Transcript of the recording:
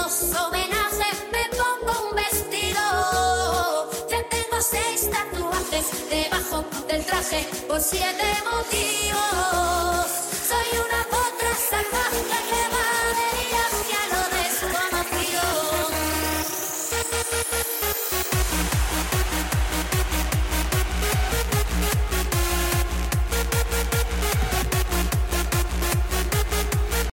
los homenajes me pongo un vestido. Ya tengo 6 tatuajes debajo del traje por 7 motivos. Soy una potra salvaje que va